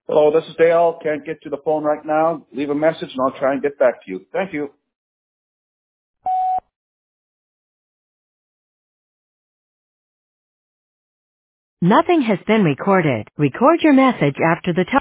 Hello, this is Dale. Can't get to the phone right now. Leave a message and I'll try and get back to you. Thank you. Nothing has been recorded. Record your message after the tone.